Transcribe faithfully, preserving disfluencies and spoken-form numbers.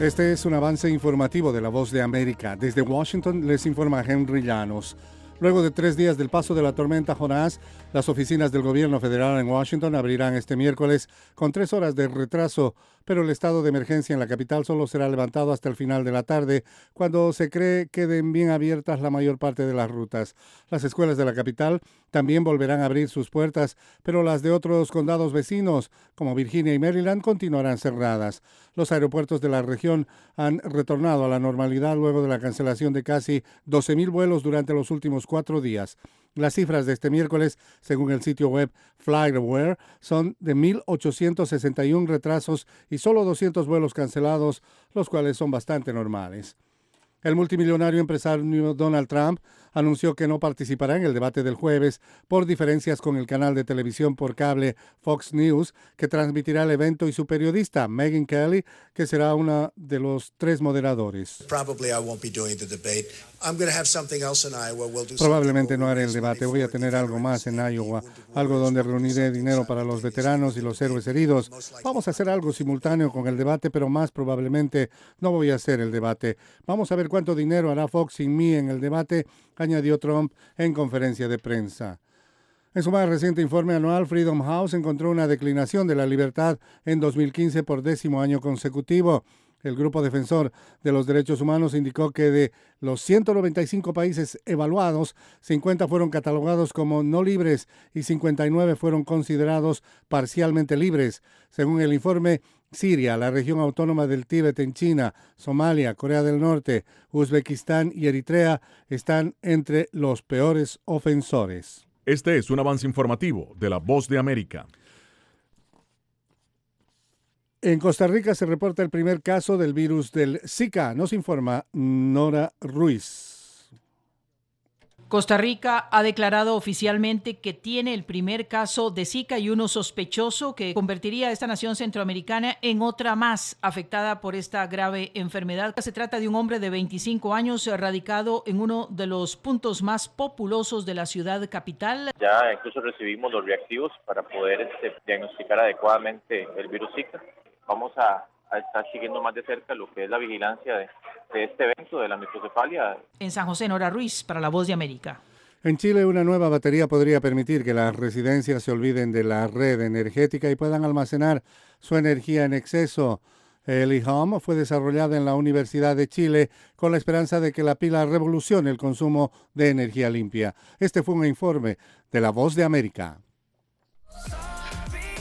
Este es un avance informativo de La Voz de América. Desde Washington les informa Henry Llanos. Luego de tres días del paso de la tormenta Jonás, las oficinas del gobierno federal en Washington abrirán este miércoles con tres horas de retraso, pero el estado de emergencia en la capital solo será levantado hasta el final de la tarde, cuando se cree queden bien abiertas la mayor parte de las rutas. Las escuelas de la capital también volverán a abrir sus puertas, pero las de otros condados vecinos, como Virginia y Maryland, continuarán cerradas. Los aeropuertos de la región han retornado a la normalidad luego de la cancelación de casi doce mil vuelos durante los últimos cuatro días. Las cifras de este miércoles, según el sitio web FlightAware, son de mil ochocientos sesenta y uno retrasos y solo doscientos vuelos cancelados, los cuales son bastante normales. El multimillonario empresario Donald Trump anunció que no participará en el debate del jueves por diferencias con el canal de televisión por cable Fox News, que transmitirá el evento, y su periodista Megyn Kelly, que será una de los tres moderadores. Probablemente no haré el debate. Voy a tener algo más en Iowa, algo donde reuniré dinero para los veteranos y los héroes heridos. Vamos a hacer algo simultáneo con el debate, pero más probablemente no voy a hacer el debate. Vamos a ver cuánto dinero hará Fox sin mí en el debate, añadió Trump en conferencia de prensa. En su más reciente informe anual, Freedom House encontró una declinación de la libertad en dos mil quince por décimo año consecutivo. El grupo defensor de los derechos humanos indicó que de los ciento noventa y cinco países evaluados, cincuenta fueron catalogados como no libres y cincuenta y nueve fueron considerados parcialmente libres. Según el informe, Siria, la región autónoma del Tíbet en China, Somalia, Corea del Norte, Uzbekistán y Eritrea están entre los peores ofensores. Este es un avance informativo de La Voz de América. En Costa Rica se reporta el primer caso del virus del Zika, nos informa Nora Ruiz. Costa Rica ha declarado oficialmente que tiene el primer caso de Zika y uno sospechoso que convertiría a esta nación centroamericana en otra más afectada por esta grave enfermedad. Se trata de un hombre de veinticinco años radicado en uno de los puntos más populosos de la ciudad capital. Ya incluso recibimos los reactivos para poder este, diagnosticar adecuadamente el virus Zika. Vamos a, a estar siguiendo más de cerca lo que es la vigilancia de, de este evento de la microcefalia. En San José, Nora Ruiz, para La Voz de América. En Chile, una nueva batería podría permitir que las residencias se olviden de la red energética y puedan almacenar su energía en exceso. El eHome fue desarrollada en la Universidad de Chile con la esperanza de que la pila revolucione el consumo de energía limpia. Este fue un informe de La Voz de América.